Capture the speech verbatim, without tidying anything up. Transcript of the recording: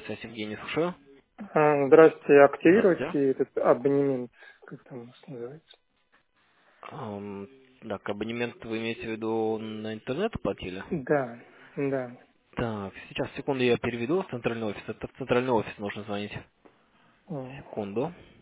связь, Евгений, слушаю. А, Здравствуйте, Здравствуйте. активируйте этот абонемент, как там у нас называется? Ам, так, абонемент вы имеете в виду на интернет платили? Да, да. Так, сейчас, секунду, я переведу в центральный офис. Это в центральный офис нужно звонить. М. Секунду.